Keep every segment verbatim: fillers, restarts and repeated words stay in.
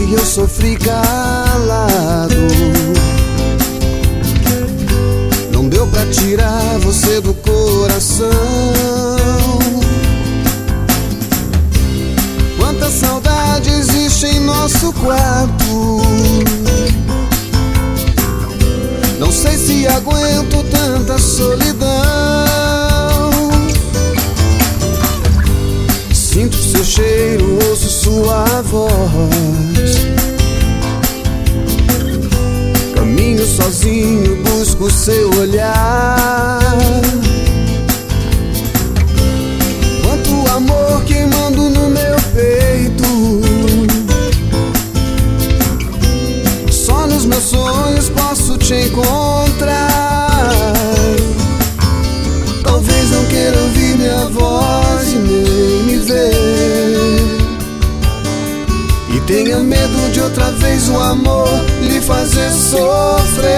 e eu sofri calado. Não deu pra tirar você do coração. Quanta saudade existe em nosso quarto. Não sei se aguento tanta solidão. Sinto seu cheiro, ouço sua voz. Caminho sozinho, busco seu olhar. Quanto amor queimando no meu peito. Só nos meus sonhos posso te encontrar. Talvez não queira ouvir minha voz e nem me ver, e tenha medo de outra vez o amor lhe fazer sofrer.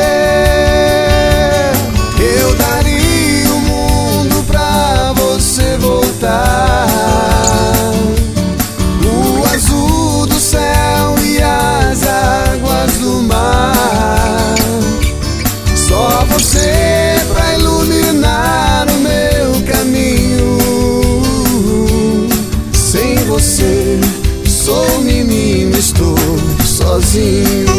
Eu daria o mundo pra você voltar. O azul do céu e as águas do mar. Só você pra iluminar o meu caminho. Sem você sou um menino, estou sozinho.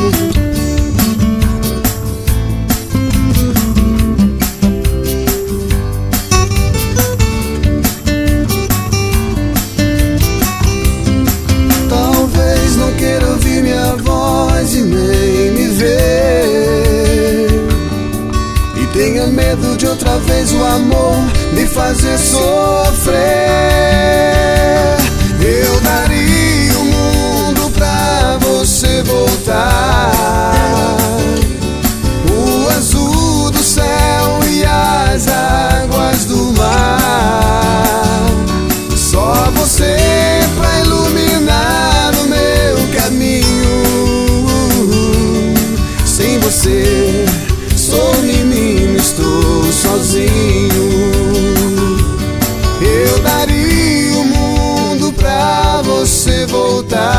Talvez não queira ouvir minha voz e nem me ver, e tenha medo de outra vez o amor me fazer sofrer. Eu daria o mundo pra você voltar. O azul do céu e as águas do mar. Só você pra iluminar o meu caminho. Sem você sou menino, estou sozinho. Eu daria o mundo pra você voltar.